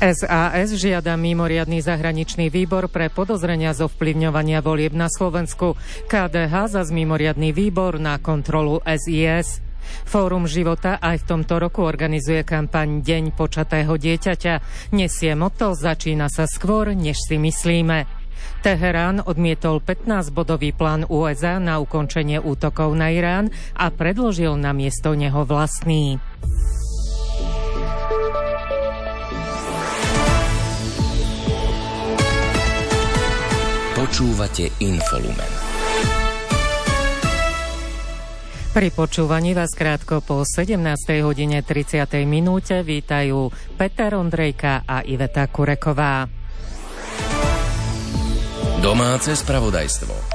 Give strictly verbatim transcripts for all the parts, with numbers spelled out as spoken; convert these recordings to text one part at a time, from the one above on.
es a es žiada mimoriadny zahraničný výbor pre podozrenia z ovplyvňovania volieb na Slovensku. ká dé há zas mimoriadny výbor na kontrolu es í es. Fórum života aj v tomto roku organizuje kampaň Deň počatého dieťaťa. Nesie motto Začína sa skôr, než si myslíme. Teherán odmietol pätnásťbodový plán ú es á na ukončenie útokov na Irán a predložil na miesto neho vlastný. Počúvate Infolumen. Pri počúvaní vás krátko po sedemnástej hodine tridsiatej minúte vítajú Peter Ondrejka a Iveta Kureková. Domáce spravodajstvo.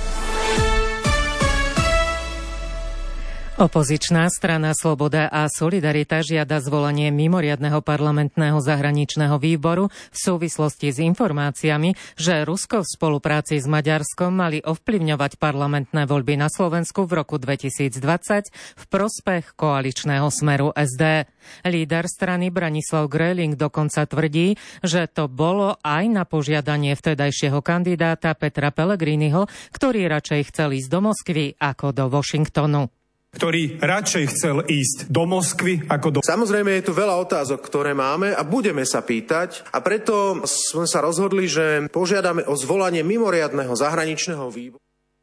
Opozičná strana Sloboda a Solidarita žiada zvolanie mimoriadneho parlamentného zahraničného výboru v súvislosti s informáciami, že Rusko v spolupráci s Maďarskom mali ovplyvňovať parlamentné voľby na Slovensku v roku dvetisícdvadsať v prospech koaličného Smeru es dé. Líder strany Branislav Gröling dokonca tvrdí, že to bolo aj na požiadanie vtedajšieho kandidáta Petra Pellegriniho, ktorý radšej chcel ísť do Moskvy ako do Washingtonu. ktorý radšej chcel ísť do Moskvy ako do... Samozrejme je tu veľa otázok, ktoré máme a budeme sa pýtať a preto sme sa rozhodli, že požiadame o zvolanie mimoriadneho zahraničného výboru.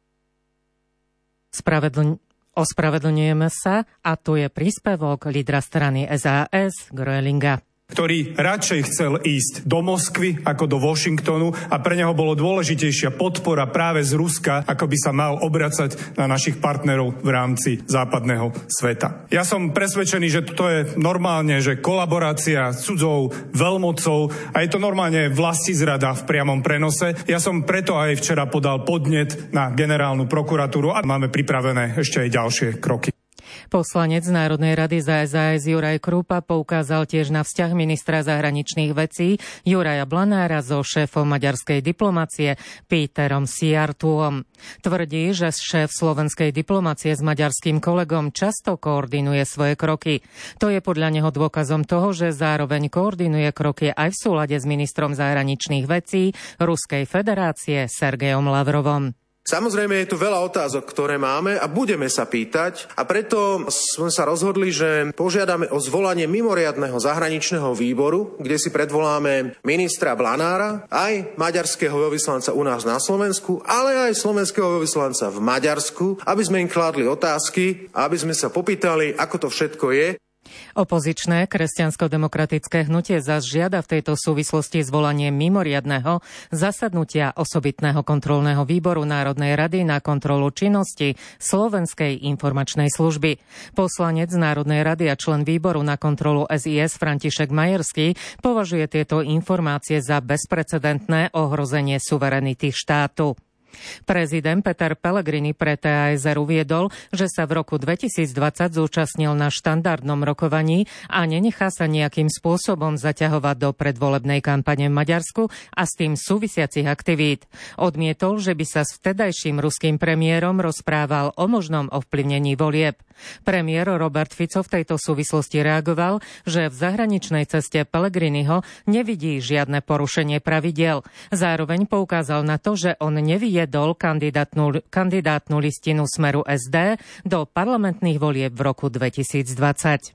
Spravedlň... Ospravedlňujeme sa a tu je príspevok lídra strany es a es Grölinga, ktorý radšej chcel ísť do Moskvy ako do Washingtonu a pre neho bolo dôležitejšia podpora práve z Ruska, ako by sa mal obracať na našich partnerov v rámci západného sveta. Ja som presvedčený, že to je normálne, že kolaborácia s cudzou veľmocou a je to normálne vlastizrada v priamom prenose. Ja som preto aj včera podal podnet na generálnu prokuratúru a máme pripravené ešte aj ďalšie kroky. Poslanec Národnej rady za es a es Juraj Krúpa poukázal tiež na vzťah ministra zahraničných vecí Juraja Blanára so šéfom maďarskej diplomacie Péterom Szijjártóom. Tvrdí, že šéf slovenskej diplomacie s maďarským kolegom často koordinuje svoje kroky. To je podľa neho dôkazom toho, že zároveň koordinuje kroky aj v súlade s ministrom zahraničných vecí Ruskej federácie Sergejom Lavrovom. Samozrejme je tu veľa otázok, ktoré máme a budeme sa pýtať a preto sme sa rozhodli, že požiadame o zvolanie mimoriadneho zahraničného výboru, kde si predvoláme ministra Blanára, aj maďarského veľvyslanca u nás na Slovensku, ale aj slovenského veľvyslanca v Maďarsku, aby sme im kládli otázky a aby sme sa popýtali, ako to všetko je. Opozičné kresťansko-demokratické hnutie zas žiada v tejto súvislosti zvolanie mimoriadneho zasadnutia osobitného kontrolného výboru Národnej rady na kontrolu činnosti Slovenskej informačnej služby. Poslanec Národnej rady a člen výboru na kontrolu es í es František Majerský považuje tieto informácie za bezprecedentné ohrozenie suverenity štátu. Prezident Peter Pellegrini pre té a es er uviedol, že sa v roku dvetisícdvadsať zúčastnil na štandardnom rokovaní a nenechá sa nejakým spôsobom zaťahovať do predvolebnej kampane v Maďarsku a s tým súvisiacich aktivít. Odmietol, že by sa s vtedajším ruským premiérom rozprával o možnom ovplyvnení volieb. Premiér Robert Fico v tejto súvislosti reagoval, že v zahraničnej ceste Pellegriniho nevidí žiadne porušenie pravidiel. Zároveň poukázal na to, že on nevyjedol kandidátnu, kandidátnu listinu Smeru es dé do parlamentných volieb v roku dvetisícdvadsať.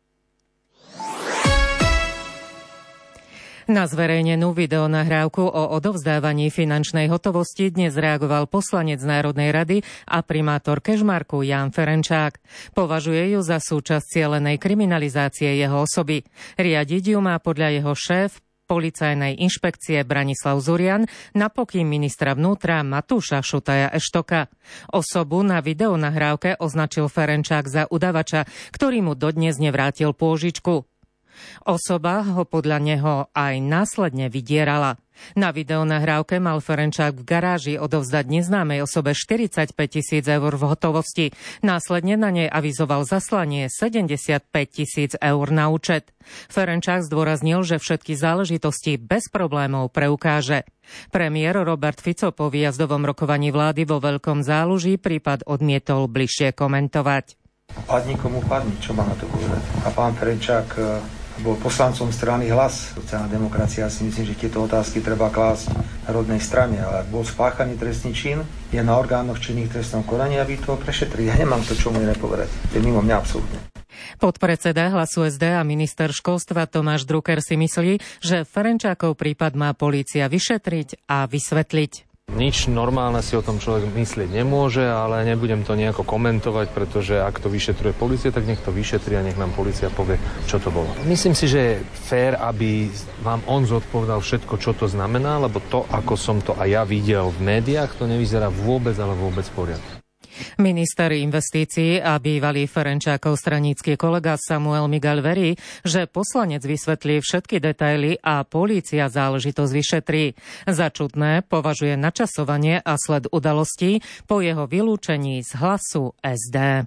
Na zverejnenú videonahrávku o odovzdávaní finančnej hotovosti dnes reagoval poslanec Národnej rady a primátor Kežmarku Ján Ferenčák. Považuje ju za súčasť cielenej kriminalizácie jeho osoby. Riadiť ju má podľa jeho šéf policajnej inšpekcie Branislav Zurian na pokyn ministra vnútra Matúša Šutaja Eštoka. Osobu na videonahrávke označil Ferenčák za udavača, ktorý mu dodnes nevrátil pôžičku. Osoba ho podľa neho aj následne vydierala. Na videonahrávke mal Ferenčák v garáži odovzdať neznámej osobe štyridsaťpäť tisíc eur v hotovosti. Následne na nej avizoval zaslanie sedemdesiatpäť tisíc eur na účet. Ferenčák zdôraznil, že všetky záležitosti bez problémov preukáže. Premiér Robert Fico po výjazdovom rokovaní vlády vo Veľkom Záluží prípad odmietol bližšie komentovať. Padni komu padni, čo má na to povedať. A pán Ferenčák bol poslancom strany Hlas. Sociálna demokracia, si myslím, že tieto otázky treba klásť národnej strane, ale ak bol spáchaný trestný čin, je na orgánoch činných trestnom konaní, aby to prešetrili. Ja nemám to, čo mu nepovedať. To je mimo mňa absolútne. Podpredseda Hlasu es dé a minister školstva Tomáš Drucker si myslí, že Ferenčákov prípad má polícia vyšetriť a vysvetliť. Nič normálne si o tom človek myslieť nemôže, ale nebudem to nejako komentovať, pretože ak to vyšetruje polícia, tak nech to vyšetri a nech nám polícia povie, čo to bolo. Myslím si, že je fér, aby vám on zodpovedal všetko, čo to znamená, lebo to, ako som to aj ja videl v médiách, to nevyzerá vôbec, ale vôbec v poriadku. Minister investícií a bývalý Ferenčákov stranícky kolega Samuel Migaľ verí, že poslanec vysvetlí všetky detaily a polícia záležitosť vyšetrí. Za čudné považuje načasovanie a sled udalostí po jeho vylúčení z Hlasu es dé.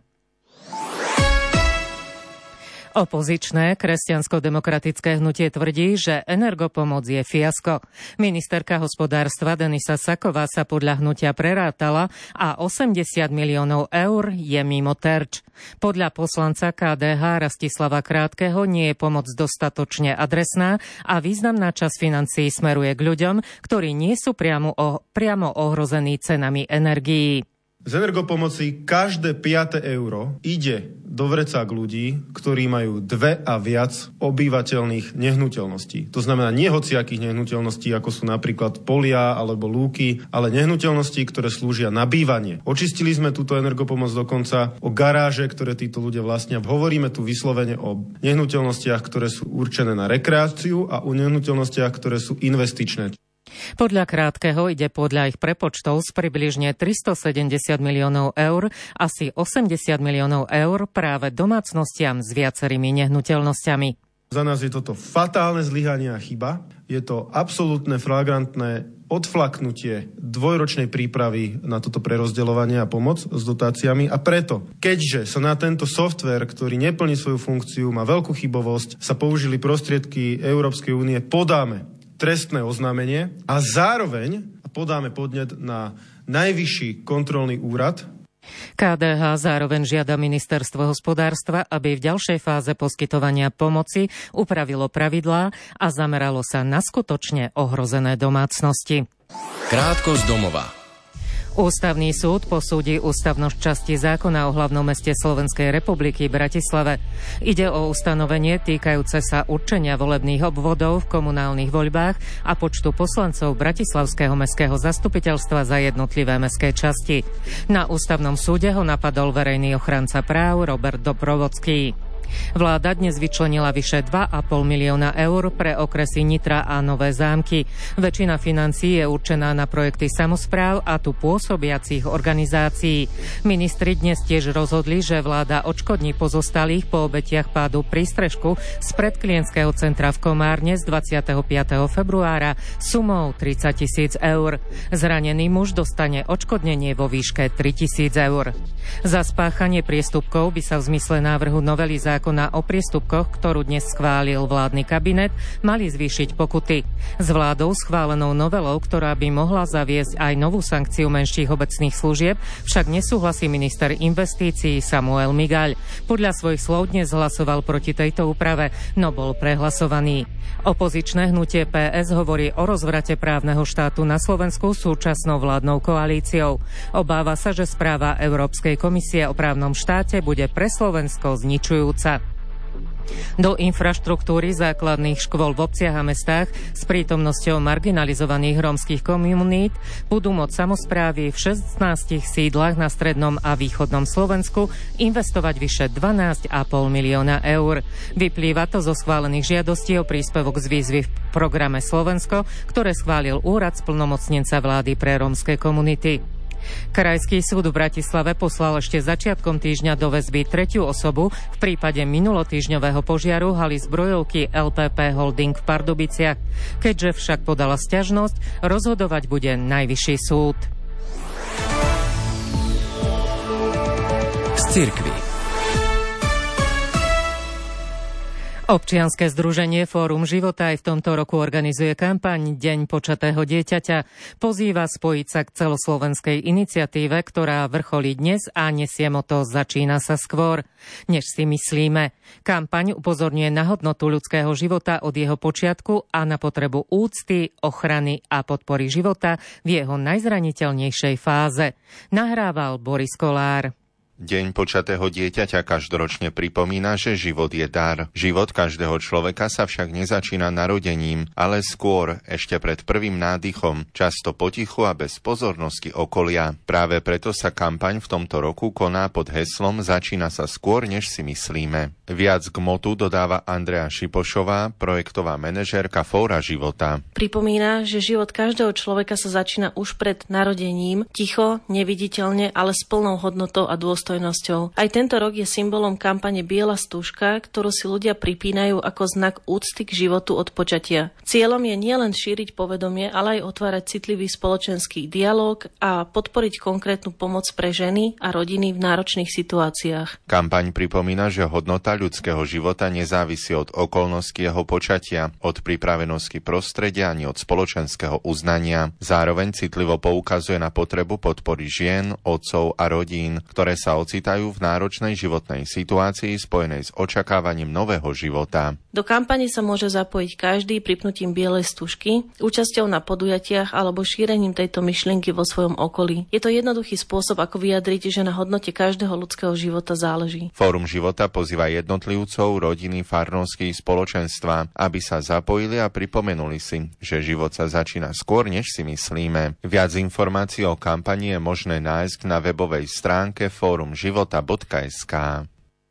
Opozičné kresťansko-demokratické hnutie tvrdí, že energopomoc je fiasko. Ministerka hospodárstva Denisa Saková sa podľa hnutia prerátala a osemdesiat miliónov eur je mimo terč. Podľa poslanca ká dé há Rastislava Krátkeho nie je pomoc dostatočne adresná a významná časť financií smeruje k ľuďom, ktorí nie sú priamo, o, priamo ohrození cenami energií. Z energopomoci každé piate euro ide do vrecák ľudí, ktorí majú dve a viac obývateľných nehnuteľností. To znamená nie hociakých nehnuteľností, ako sú napríklad polia alebo lúky, ale nehnuteľností, ktoré slúžia na bývanie. Očistili sme túto energopomoc dokonca o garáže, ktoré títo ľudia vlastnia. Hovoríme tu vyslovene o nehnuteľnostiach, ktoré sú určené na rekreáciu a o nehnuteľnostiach, ktoré sú investičné. Podľa Krátkeho ide podľa ich prepočtov z približne tristosedemdesiat miliónov eur asi osemdesiat miliónov eur práve domácnostiam s viacerými nehnuteľnosťami. Za nás je toto fatálne zlyhanie a chyba. Je to absolútne flagrantné odflaknutie dvojročnej prípravy na toto prerozdeľovanie a pomoc s dotáciami a preto, keďže sa na tento softvér, ktorý neplní svoju funkciu, má veľkú chybovosť, sa použili prostriedky Európskej únie, podáme trestné oznámenie a zároveň podáme podnet na Najvyšší kontrolný úrad. ká dé há zároveň žiada ministerstvo hospodárstva, aby v ďalšej fáze poskytovania pomoci upravilo pravidlá a zameralo sa na skutočne ohrozené domácnosti. Krátko z domova. Ústavný súd posúdi ústavnosť časti zákona o hlavnom meste Slovenskej republiky Bratislave. Ide o ustanovenie týkajúce sa určenia volebných obvodov v komunálnych voľbách a počtu poslancov Bratislavského mestského zastupiteľstva za jednotlivé mestské časti. Na ústavnom súde ho napadol verejný ochranca práv Robert Dobrovodský. Vláda dnes vyčlenila vyše dva a pol milióna eur pre okresy Nitra a Nové Zámky. Väčšina financií je určená na projekty samospráv a tu pôsobiacich organizácií. Ministri dnes tiež rozhodli, že vláda odškodní pozostalých po obetiach pádu prístrežku z predklientského centra v Komárne z dvadsiateho piateho februára sumou tridsať tisíc eur. Zranený muž dostane odškodnenie vo výške tritisíc eur. Za spáchanie priestupkov by sa v zmysle návrhu novely zákona o priestupkoch, ktorú dnes schválil vládny kabinet, mali zvýšiť pokuty. S vládou schválenou novelou, ktorá by mohla zaviesť aj novú sankciu menších obecných služieb, však nesúhlasí minister investícií Samuel Migaľ. Podľa svojich slov dnes hlasoval proti tejto úprave, no bol prehlasovaný. Opozičné hnutie pé es hovorí o rozvrate právneho štátu na Slovensku súčasnou vládnou koalíciou. Obáva sa, že správa Európskej komisie o právnom štáte bude pre Slovensko zničujúca. Do infraštruktúry základných škôl v obciach a mestách s prítomnosťou marginalizovaných rómskych komunít budú môcť samosprávy v šestnástich sídlach na strednom a východnom Slovensku investovať vyše dvanásť a pol milióna eur. Vyplýva to zo schválených žiadostí o príspevok z výzvy v programe Slovensko, ktoré schválil úrad splnomocnenca vlády pre rómske komunity. Krajský súd v Bratislave poslal ešte začiatkom týždňa do väzby tretiu osobu v prípade minulotýždňového požiaru haly zbrojovky el pé pé Holding v Pardubiciach. Keďže však podala sťažnosť, rozhodovať bude Najvyšší súd. Z cirkvi. Občianske združenie Fórum života aj v tomto roku organizuje kampaň Deň počatého dieťaťa. Pozýva spojiť sa k celoslovenskej iniciatíve, ktorá vrcholí dnes a nesie moto Začína sa skôr, než si myslíme. Kampaň upozorňuje na hodnotu ľudského života od jeho počiatku a na potrebu úcty, ochrany a podpory života v jeho najzraniteľnejšej fáze. Nahrával Boris Kolár. Deň počatého dieťaťa každoročne pripomína, že život je dar. Život každého človeka sa však nezačína narodením, ale skôr, ešte pred prvým nádychom, často potichu a bez pozornosti okolia. Práve preto sa kampaň v tomto roku koná pod heslom Začína sa skôr, než si myslíme. Viac k motu dodáva Andrea Šipošová, projektová manažérka Fóra života. Pripomína, že život každého človeka sa začína už pred narodením, ticho, neviditeľne, ale s plnou hodnotou a dôstojnosťou. Aj tento rok je symbolom kampane Biela stúžka, ktorú si ľudia pripínajú ako znak úcty k životu od počatia. Cieľom je nielen šíriť povedomie, ale aj otvárať citlivý spoločenský dialóg a podporiť konkrétnu pomoc pre ženy a rodiny v náročných situáciách. Kampaň pripomína, že hodnota ľudského života nezávisí od okolností jeho počatia, od pripravenosti prostredia ani od spoločenského uznania. Zároveň citlivo poukazuje na potrebu podpory žien, otcov a rodín, ktoré sa ocitajú v náročnej životnej situácii spojenej s očakávaním nového života. Do kampane sa môže zapojiť každý pripnutím bielej stužky, účasťou na podujatiach alebo šírením tejto myšlienky vo svojom okolí. Je to jednoduchý spôsob, ako vyjadriť, že na hodnote každého ľudského života záleží. Fórum života pozýva jednotlivcov, rodiny, farnosti, spoločenstva, aby sa zapojili a pripomenuli si, že život sa začína skôr, než si myslíme. Viac informácií o kampani je možné nájsť na webovej stránke fórum života bodka es ká.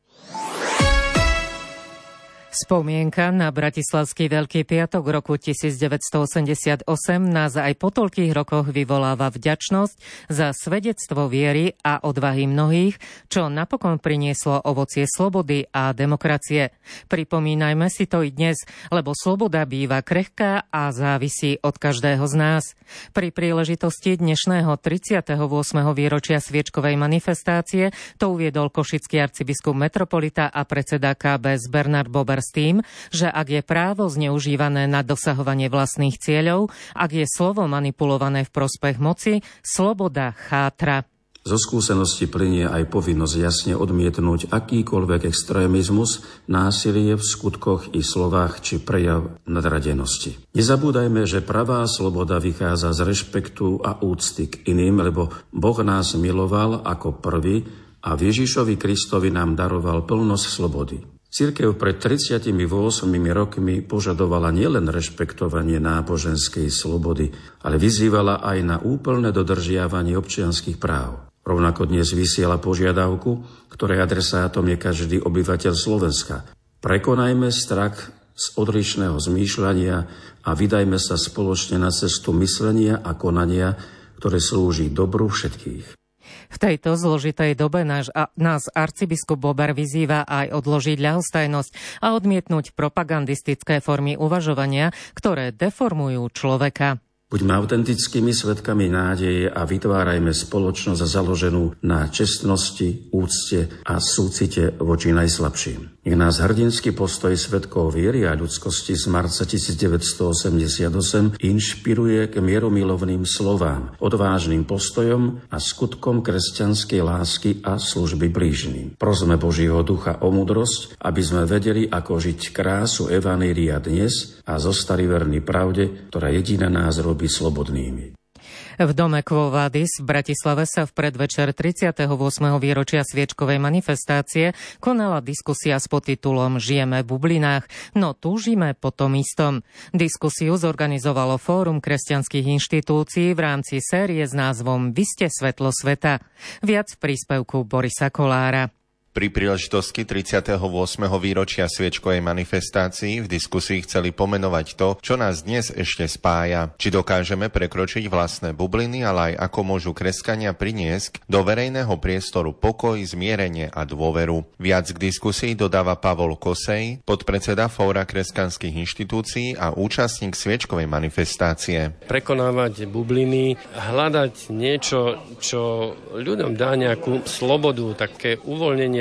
Spomienka na bratislavský Veľký piatok roku devätnásťstoosemdesiatosem nás aj po toľkých rokoch vyvoláva vďačnosť za svedectvo viery a odvahy mnohých, čo napokon prinieslo ovocie slobody a demokracie. Pripomínajme si to i dnes, lebo sloboda býva krehká a závisí od každého z nás. Pri príležitosti dnešného tridsiateho ôsmeho výročia sviečkovej manifestácie to uviedol košický arcibiskup metropolita a predseda ká bé es Bernard Bober s tým, že ak je právo zneužívané na dosahovanie vlastných cieľov, ak je slovo manipulované v prospech moci, sloboda chátra. Zo skúsenosti plynie aj povinnosť jasne odmietnúť akýkoľvek extrémizmus, násilie v skutkoch i slovách či prejav nadradenosti. Nezabúdajme, že pravá sloboda vychádza z rešpektu a úcty k iným, lebo Boh nás miloval ako prvý a v Ježišovi Kristovi nám daroval plnosť slobody. Cirkev pred tridsiatimi ôsmimi rokmi požadovala nielen rešpektovanie náboženskej slobody, ale vyzývala aj na úplné dodržiavanie občianskych práv. Rovnako dnes vysiela požiadavku, ktorej adresátom je každý obyvateľ Slovenska. Prekonajme strach z odlišného zmýšľania a vydajme sa spoločne na cestu myslenia a konania, ktoré slúži dobru všetkých. V tejto zložitej dobe náš, a, nás arcibiskup Bober vyzýva aj odložiť ľahostajnosť a odmietnúť propagandistické formy uvažovania, ktoré deformujú človeka. Buďme autentickými svedkami nádeje a vytvárajme spoločnosť založenú na čestnosti, úcte a súcite voči najslabším. Nech nás hrdinský postoj svedkov viery a ľudskosti z marca devätnásťstoosemdesiatosem inšpiruje k mieromilovným slovám, odvážnym postojom a skutkom kresťanskej lásky a služby blížnym. Prosme Božieho ducha o múdrosť, aby sme vedeli, ako žiť krásu evanjelia dnes a zostali verní pravde, ktorá jediná nás robí slobodnými. V dome Quo Vadis v Bratislave sa v predvečer tridsiateho ôsmeho výročia sviečkovej manifestácie konala diskusia s podtitulom Žijeme v bublinách, no túžime po tom istom. Diskusiu zorganizovalo Fórum kresťanských inštitúcií v rámci série s názvom Vy ste svetlo sveta. Viac v príspevku Borisa Kolára. Pri príležitosti tridsiateho ôsmeho výročia sviečkovej manifestácii v diskusii chceli pomenovať to, čo nás dnes ešte spája. Či dokážeme prekročiť vlastné bubliny, ale aj ako môžu kresťania priniesť do verejného priestoru pokoj, zmierenie a dôveru. Viac k diskusii dodáva Pavol Kosej, podpredseda Fóra kresťanských inštitúcií a účastník sviečkovej manifestácie. Prekonávať bubliny, hľadať niečo, čo ľuďom dá nejakú slobodu, také uvoľnenie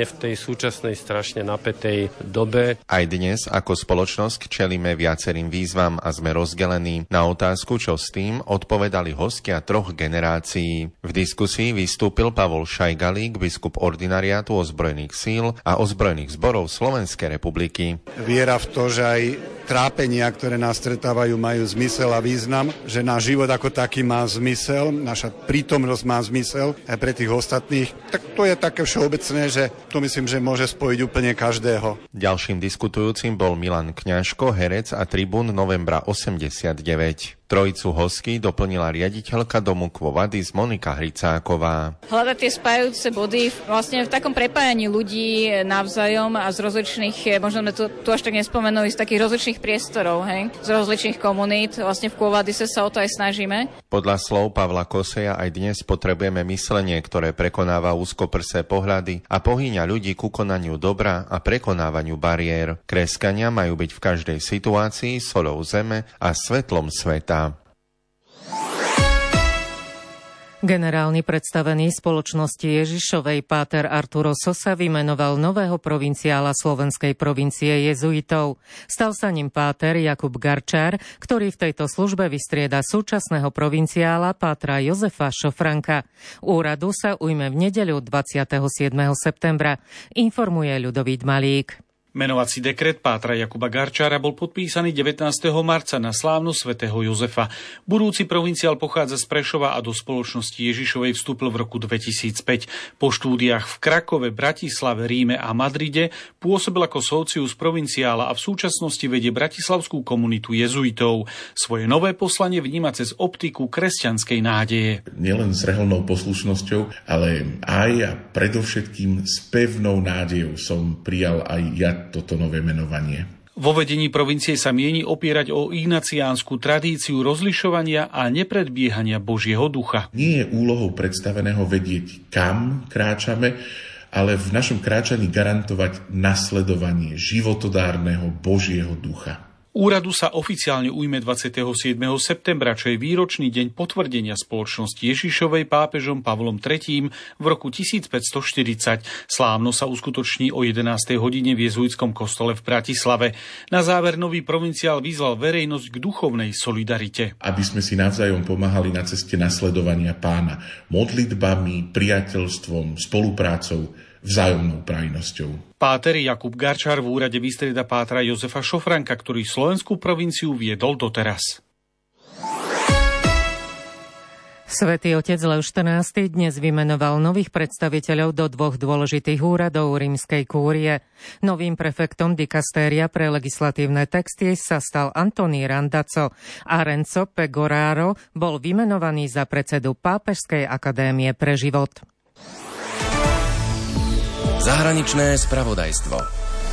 hlavne v tej súčasnej strašne napätej dobe. Aj dnes ako spoločnosť čelíme viacerým výzvam a sme rozdelení. Na otázku, čo s tým, odpovedali hostia troch generácií. V diskusii vystúpil Pavol Šajgalík, biskup ordinariátu ozbrojených síl a ozbrojených zborov Slovenskej republiky. Viera v to, že aj trápenia, ktoré nás stretávajú, majú zmysel a význam, že náš život ako taký má zmysel, naša prítomnosť má zmysel aj pre tých ostatných, tak to je také všeobecné, že to myslím, že môže spojiť úplne každého. Ďalším diskutujúcim bol Milan Kňažko, herec a tribún Novembra osemdesiatdeväť. Trojicu hostí doplnila riaditeľka domu Quo Vadis Monika Hricáková. Hľadať tie spájajúce body vlastne v takom prepájaní ľudí navzájom a z rozličných, možno sme tu, tu až tak nespomenuli, z takých rozličných priestorov, hej? Z rozličných komunít. Vlastne v Quo Vadise sa o to aj snažíme. Podľa slov Pavla Koseja aj dnes potrebujeme myslenie, ktoré prekonáva úzkoprsé pohľady a pohýňa ľudí ku konaniu dobra a prekonávaniu bariér. Kresťania majú byť v každej situácii soľou zeme a svetlom sveta. Generálny predstavený spoločnosti Ježišovej páter Arturo Sosa vymenoval nového provinciála slovenskej provincie jezuitov. Stal sa ním páter Jakub Garčár, ktorý v tejto službe vystrieda súčasného provinciála pátra Jozefa Šofranka. Úradu sa ujme v nedeľu dvadsiateho siedmeho septembra, informuje Ľudovít Malík. Menovací dekret pátra Jakuba Garčára bol podpísaný devätnásteho marca na slávnu svätého Jozefa. Budúci provinciál pochádza z Prešova a do spoločnosti Ježišovej vstúpil v roku dvetisícpäť. Po štúdiách v Krakove, Bratislave, Ríme a Madride pôsobil ako socius provinciála a v súčasnosti vedie bratislavskú komunitu jezuitov. Svoje nové poslanie vníma cez optiku kresťanskej nádeje. Nielen s reholnou poslušnosťou, ale aj a predovšetkým s pevnou nádejou som prijal aj ja toto nové menovanie. Vo vedení provincie sa mieni opierať o ignaciánsku tradíciu rozlišovania a nepredbiehania Božieho ducha. Nie je úlohou predstaveného vedieť, kam kráčame, ale v našom kráčaní garantovať nasledovanie životodárneho Božieho ducha. Úradu sa oficiálne ujme dvadsiateho siedmeho septembra, čo je výročný deň potvrdenia spoločnosti Ježišovej pápežom Pavlom tretím v roku tisícpäťstoštyridsať. Slávno sa uskutoční o jedenástej hodine v jezuitskom kostole v Bratislave. Na záver nový provinciál vyzval verejnosť k duchovnej solidarite. Aby sme si navzájom pomáhali na ceste nasledovania Pána modlitbami, priateľstvom, spoluprácou, vzájomnou prajnosťou. Páter Jakub Garčár v úrade vystrieda pátra Jozefa Šofranka, ktorý slovenskú provinciu viedol doteraz. Svätý otec Lev štrnásty dnes vymenoval nových predstaviteľov do dvoch dôležitých úradov rímskej kúrie. Novým prefektom dikastéria pre legislatívne texty sa stal Antoní Randazzo a Renzo Pegoraro bol vymenovaný za predsedu Pápežskej akadémie pre život. Zahraničné spravodajstvo.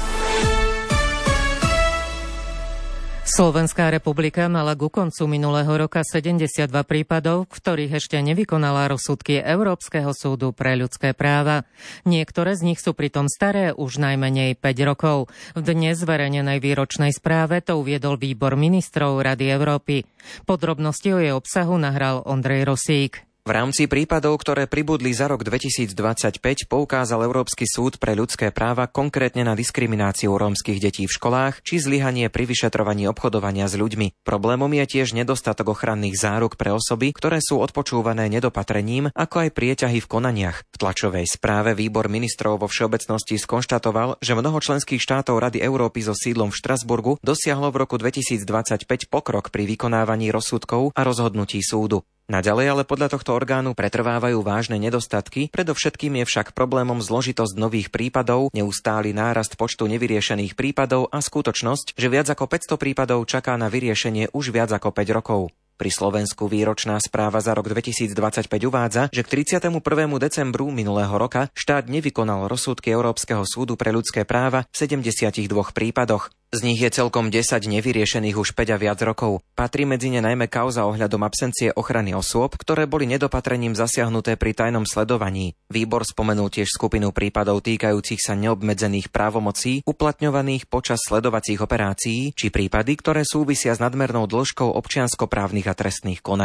Slovenská republika mala ku koncu minulého roka sedemdesiatdva prípadov, v ktorých ešte nevykonala rozsudky Európskeho súdu pre ľudské práva. Niektoré z nich sú pritom staré už najmenej päť rokov. V dnes zverejnenej výročnej správe to uviedol výbor ministrov Rady Európy. Podrobnosti o jej obsahu nahral Ondrej Rosík. V rámci prípadov, ktoré pribudli za rok dvetisícdvadsaťpäť, poukázal Európsky súd pre ľudské práva konkrétne na diskrimináciu rómskych detí v školách či zlyhanie pri vyšetrovaní obchodovania s ľuďmi. Problémom je tiež nedostatok ochranných záruk pre osoby, ktoré sú odpočúvané nedopatrením, ako aj prieťahy v konaniach. V tlačovej správe výbor ministrov vo všeobecnosti skonštatoval, že mnoho členských štátov Rady Európy so sídlom v Štrasburgu dosiahlo v roku dvetisícdvadsaťpäť pokrok pri vykonávaní rozsudkov a rozhodnutí súdu. Naďalej ale podľa tohto orgánu pretrvávajú vážne nedostatky, predovšetkým je však problémom zložitosť nových prípadov, neustály nárast počtu nevyriešených prípadov a skutočnosť, že viac ako päťsto prípadov čaká na vyriešenie už viac ako päť rokov. Pri Slovensku výročná správa za rok dvetisícdvadsaťpäť uvádza, že k tridsiatemu prvému decembru minulého roka štát nevykonal rozsudky Európskeho súdu pre ľudské práva v sedemdesiatich dvoch prípadoch. Z nich je celkom desať nevyriešených už päť a viac rokov. Patrí medzi ne najmä kauza ohľadom absencie ochrany osôb, ktoré boli nedopatrením zasiahnuté pri tajnom sledovaní. Výbor spomenul tiež skupinu prípadov týkajúcich sa neobmedzených právomocí uplatňovaných počas sledovacích operácií, či prípady, ktoré súvisia s nadmernou dĺžkou občianskoprávnych a trestných konaní.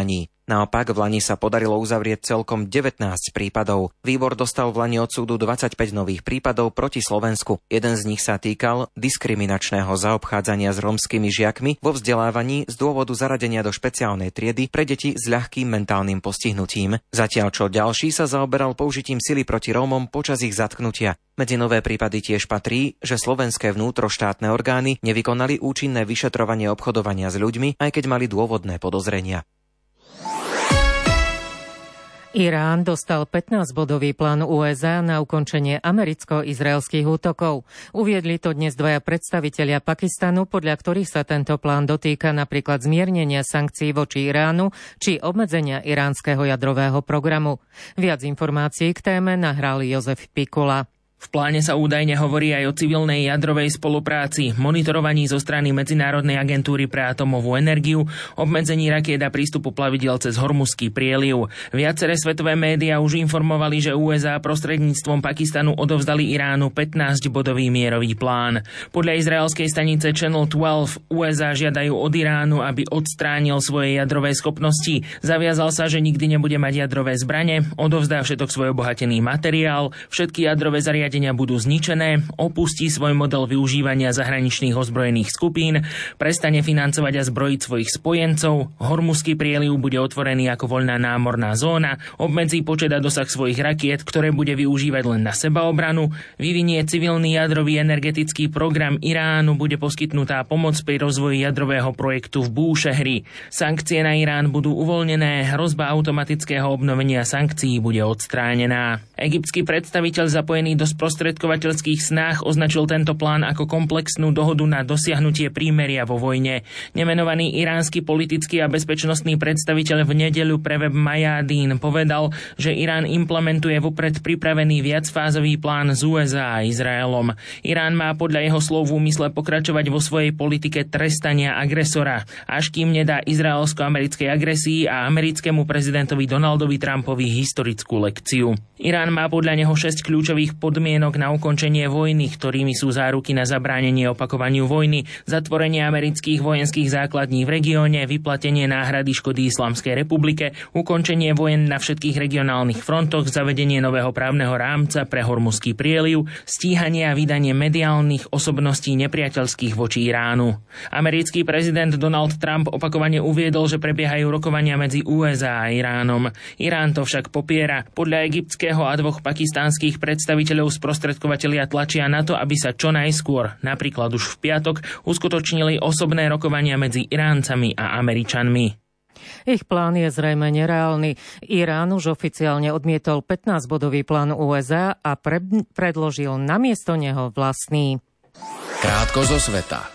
Naopak v lani sa podarilo uzavrieť celkom devätnásť prípadov. Výbor dostal v lani od súdu dvadsaťpäť nových prípadov proti Slovensku. Jeden z nich sa týkal diskriminačného zaobchádzania s rómskymi žiakmi vo vzdelávaní z dôvodu zaradenia do špeciálnej triedy pre deti s ľahkým mentálnym postihnutím. Zatiaľ čo ďalší sa zaoberal použitím sily proti Rómom počas ich zatknutia. Medzi nové prípady tiež patrí, že slovenské vnútroštátne orgány nevykonali účinné vyšetrovanie obchodovania s ľuďmi, aj keď mali dôvodné podozrenia. Irán dostal pätnásťbodový plán ú es á na ukončenie americko-izraelských útokov. Uviedli to dnes dvaja predstavitelia Pakistanu, podľa ktorých sa tento plán dotýka napríklad zmiernenia sankcií voči Iránu či obmedzenia iránskeho jadrového programu. Viac informácií k téme nahral Jozef Pikula. V pláne sa údajne hovorí aj o civilnej jadrovej spolupráci, monitorovaní zo strany Medzinárodnej agentúry pre atomovú energiu, obmedzení rakiet a prístupu plavidiel cez Hormuzský prieliv. Viaceré svetové médiá už informovali, že ú es á prostredníctvom Pakistanu odovzdali Iránu pätnásťbodový mierový plán. Podľa izraelskej stanice Channel dvanásť ú es á žiadajú od Iránu, aby odstránil svoje jadrové schopnosti. Zaviazal sa, že nikdy nebude mať jadrové zbrane, odovzdá všetok svoj obohatený materiál, všetky jadrové zariadenia budú zničené, opustí svoj model využívania zahraničných ozbrojených skupín, prestane financovať a zbrojiť svojich spojencov, Hormuzský prieliv bude otvorený ako voľná námorná zóna, obmedzí počet a dosah svojich rakiet, ktoré bude využívať len na sebaobranu, vyvinie civilný jadrový energetický program Iránu, bude poskytnutá pomoc pri rozvoji jadrového projektu v Búšehri. Sankcie na Irán budú uvoľnené, hrozba automatického obnovenia sankcií bude odstránená. Egyptský predstaviteľ zapojený do sprostredkovateľských snách označil tento plán ako komplexnú dohodu na dosiahnutie prímeria vo vojne. Nemenovaný iránsky politický a bezpečnostný predstaviteľ v nedeľu pre web Mayadeen povedal, že Irán implementuje vopred pripravený viacfázový plán z ú es á a Izraelom. Irán má podľa jeho slov v úmysle pokračovať vo svojej politike trestania agresora, až kým nedá izraelsko-americkej agresii a americkému prezidentovi Donaldovi Trumpovi historickú lekciu. Irán má podľa neho šesť kľúčových podmienok na ukončenie vojny, ktorými sú záruky na zabránenie opakovaniu vojny, zatvorenie amerických vojenských základní v regióne, vyplatenie náhrady škody Islamskej republike, ukončenie vojen na všetkých regionálnych frontoch, zavedenie nového právneho rámca pre Hormuzský prieliv, stíhanie a vydanie mediálnych osobností nepriateľských voči Iránu. Americký prezident Donald Trump opakovane uviedol, že prebiehajú rokovania medzi ú es á a Iránom. Irán to však popiera. Podľa egyptského a dvoch pakistánskych predstaviteľov sprostredkovatelia tlačia na to, aby sa čo najskôr, napríklad už v piatok, uskutočnili osobné rokovania medzi Iráncami a Američanmi. Ich plán je zrejme nereálny. Irán už oficiálne odmietol pätnásťbodový plán ú es á a pre- predložil namiesto neho vlastný. Krátko zo sveta.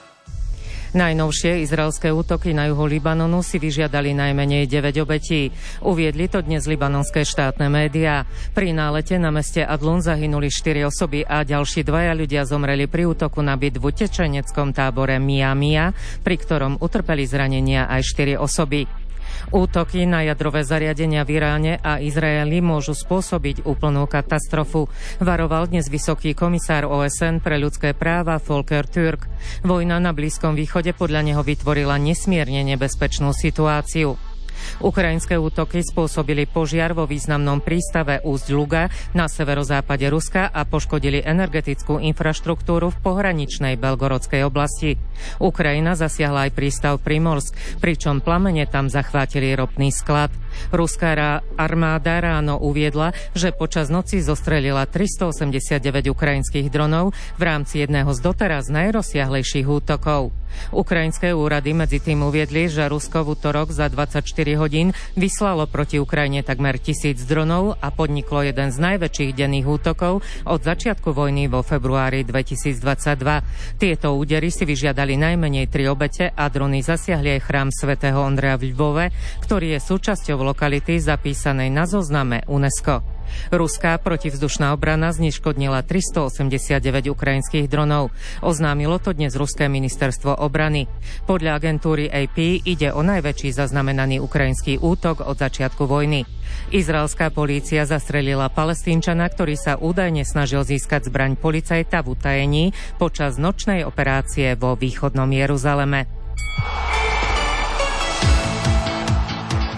Najnovšie izraelské útoky na juhu Libanonu si vyžiadali najmenej deväť obetí. Uviedli to dnes libanonské štátne médiá. Pri nálete na meste Adlun zahynuli štyri osoby a ďalší dvaja ľudia zomreli pri útoku na byt v utečeneckom tábore Mia Mia, pri ktorom utrpeli zranenia aj štyri osoby. Útoky na jadrové zariadenia v Iráne a Izraeli môžu spôsobiť úplnú katastrofu, varoval dnes vysoký komisár ó es en pre ľudské práva Volker Türk. Vojna na Blízkom východe podľa neho vytvorila nesmierne nebezpečnú situáciu. Ukrajinské útoky spôsobili požiar vo významnom prístave Úsť-Luga na severozápade Ruska a poškodili energetickú infraštruktúru v pohraničnej Belgorodskej oblasti. Ukrajina zasiahla aj prístav Primorsk, pričom plamene tam zachvátili ropný sklad. Ruská armáda ráno uviedla, že počas noci zostrelila tristoosemdesiatdeväť ukrajinských dronov v rámci jedného z doteraz najrozsiahlejších útokov. Ukrajinské úrady medzi tým uviedli, že Rusko v utorok za dvadsaťštyri hodín vyslalo proti Ukrajine takmer tisíc dronov a podniklo jeden z najväčších denných útokov od začiatku vojny vo februári dvetisícdvadsaťdva. Tieto údery si vyžiadali najmenej tri obete a drony zasiahli aj chrám svätého Ondreja v Lvove, ktorý je súčasťou lokality zapísanej na zozname UNESCO. Ruská protivzdušná obrana zneškodnila tristoosemdesiatdeväť ukrajinských dronov. Oznámilo to dnes ruské ministerstvo obrany. Podľa agentúry á pé ide o najväčší zaznamenaný ukrajinský útok od začiatku vojny. Izraelská polícia zastrelila Palestínčana, ktorý sa údajne snažil získať zbraň policajta v utajení počas nočnej operácie vo východnom Jeruzaleme.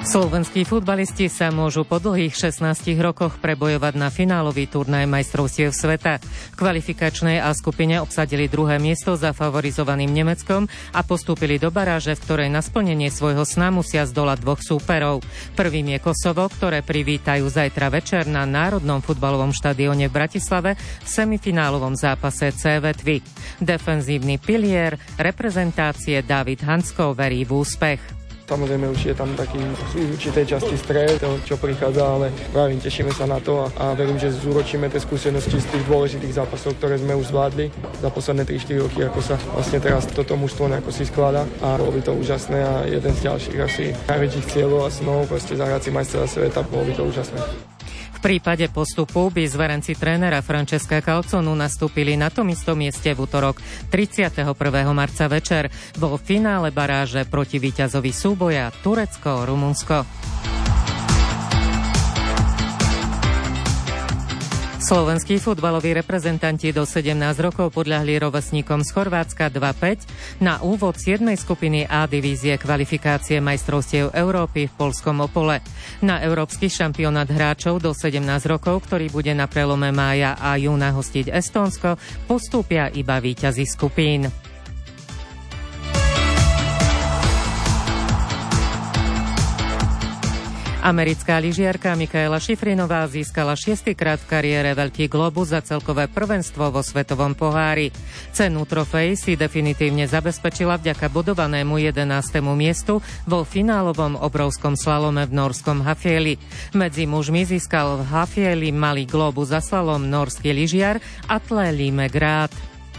Slovenskí futbalisti sa môžu po dlhých šestnástich rokoch prebojovať na finálový turnaj majstrovstiev sveta. V kvalifikačnej A skupine obsadili druhé miesto za favorizovaným Nemeckom a postúpili do baráže, v ktorej na splnenie svojho sna musia zdolať dvoch súperov. Prvým je Kosovo, ktoré privítajú zajtra večer na Národnom futbalovom štadióne v Bratislave v semifinálovom zápase C Vetvy. Defenzívny pilier reprezentácie David Hansko verí v úspech. Samozrejme už je tam taký v určitej časti stres, čo prichádza, ale pravím, tešíme sa na to a, a verím, že zúročíme tie skúsenosti z tých dôležitých zápasov, ktoré sme už zvládli za posledné tri štyri roky, ako sa vlastne teraz toto mužstvo nejako si skladá a bolo by to úžasné a jeden z ďalších asi najväčších cieľov a snov, proste zahrať si majstra sveta, bolo by to úžasné. V prípade postupu by zverenci trénera Francesca Calzonu nastúpili na tom istom mieste v utorok tridsiateho prvého marca večer vo finále baráže proti víťazovi súboja Turecko-Rumunsko. Slovenskí futbaloví reprezentanti do sedemnásť rokov podľahli rovesníkom z Chorvátska dva päť na úvod siedmej skupiny A divízie kvalifikácie majstrovstiev Európy v poľskom Opole. Na európsky šampionát hráčov do sedemnásť rokov, ktorý bude na prelome mája a júna hostiť Estónsko, postúpia iba víťazi skupín. Americká lyžiarka Mikaela Šifrinová získala šiestýkrát v kariére Veľký globus za celkové prvenstvo vo svetovom pohári. Cenu trofej si definitívne zabezpečila vďaka bodovanému jedenástemu miestu vo finálovom obrovskom slalome v norskom Hafjeli. Medzi mužmi získal v Hafjeli malý globus za slalom norský lyžiar Atle Limegrát.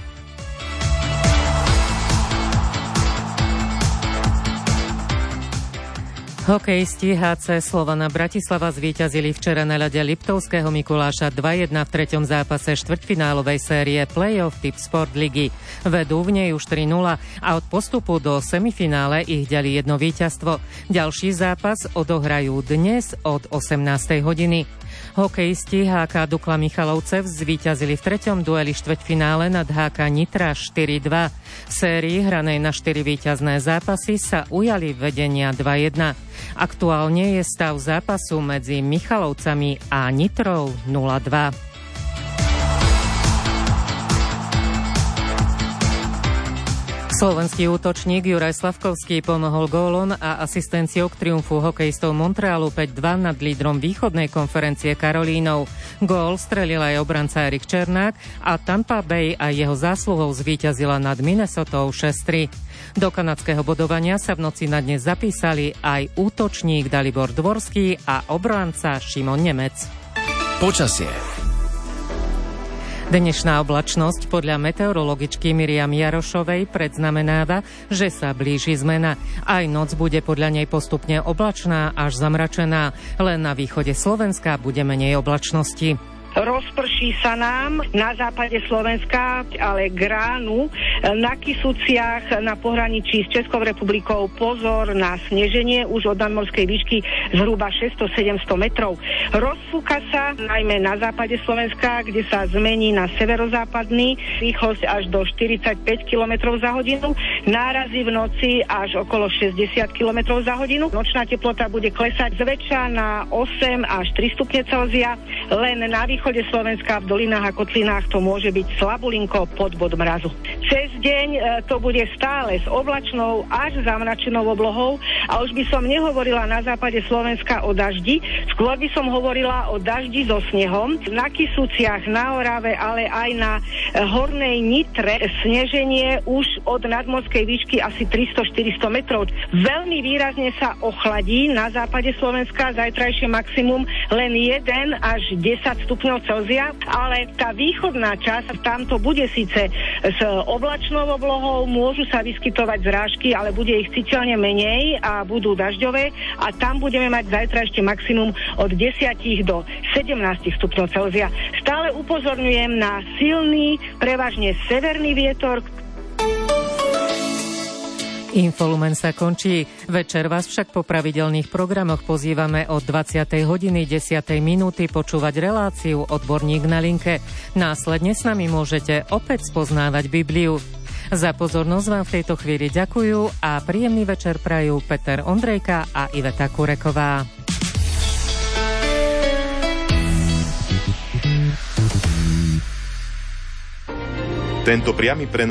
Hokejisti há cé Slovana Bratislava zvíťazili včera na ľade Liptovského Mikuláša dva jedna v treťom zápase štvrťfinálovej série play-off Tip Sport ligy. Vedú v nej už tri nula a od postupu do semifinále ich ďalí jedno víťazstvo. Ďalší zápas odohrajú dnes od osemnástej hodiny. Hokejisti há ká Dukla Michalovcev zvíťazili v treťom dueli štvrťfinále nad há ká Nitra štyri dva. V sérii hranej na štyri víťazné zápasy sa ujali vedenia dva jedna. Aktuálne je stav zápasu medzi Michalovcami a Nitrou nula dva. Slovenský útočník Juraj Slavkovský pomohol gólom a asistenciou k triumfu hokejistov Montrealu päť dva nad lídrom východnej konferencie Karolínov. Gól strelil aj obranca Erik Černák a Tampa Bay a jeho zásluhou zvíťazila nad Minnesotou šesť tri. Do kanadského bodovania sa v noci na dnes zapísali aj útočník Dalibor Dvorský a obranca Šimon Nemec. Počasie. Dnešná oblačnosť podľa meteorologičky Miriam Jarošovej predznamenáva, že sa blíži zmena. Aj noc bude podľa nej postupne oblačná až zamračená. Len na východe Slovenska bude menej oblačnosti. Rozprší sa nám na západe Slovenska, ale k ránu na Kysuciach na pohraničí s Českou republikou pozor na sneženie už od nadmorskej výšky zhruba šesťsto až sedemsto metrov. Rozfúka sa najmä na západe Slovenska, kde sa zmení na severozápadný, rýchlosť až do štyridsaťpäť kilometrov za hodinu, nárazy v noci až okolo šesťdesiat kilometrov za hodinu. Nočná teplota bude klesať zväčša na osem až tri stupne Celzia, len na východe V východe Slovenska v dolinách a kotlinách to môže byť slabulinko pod bod mrazu. Cez deň e, to bude stále s oblačnou až zamračenou oblohou a už by som nehovorila na západe Slovenska o daždi, skôr by som hovorila o daždi so snehom. Na Kysuciach, na Orave, ale aj na e, hornej Nitre sneženie už od nadmorskej výšky asi tristo až štyristo metrov. Veľmi výrazne sa ochladí na západe Slovenska, zajtrajšie maximum len jeden až desať stupňov Celzia, ale tá východná časť, tamto bude síce s oblačnou oblohou, môžu sa vyskytovať zrážky, ale bude ich citeľne menej a budú dažďové a tam budeme mať zajtra ešte maximum od desať do sedemnásť stupňov Celzia. Stále upozorňujem na silný, prevažne severný vietor. Infolumen sa končí. Večer vás však po pravidelných programoch pozývame od dvadsiatej hodiny desiatej minúty počúvať reláciu Odborník na linke. Následne s nami môžete opäť spoznávať Bibliu. Za pozornosť vám v tejto chvíli ďakujú a príjemný večer prajú Peter Ondrejka a Iveta Kureková. Tento priamy prenos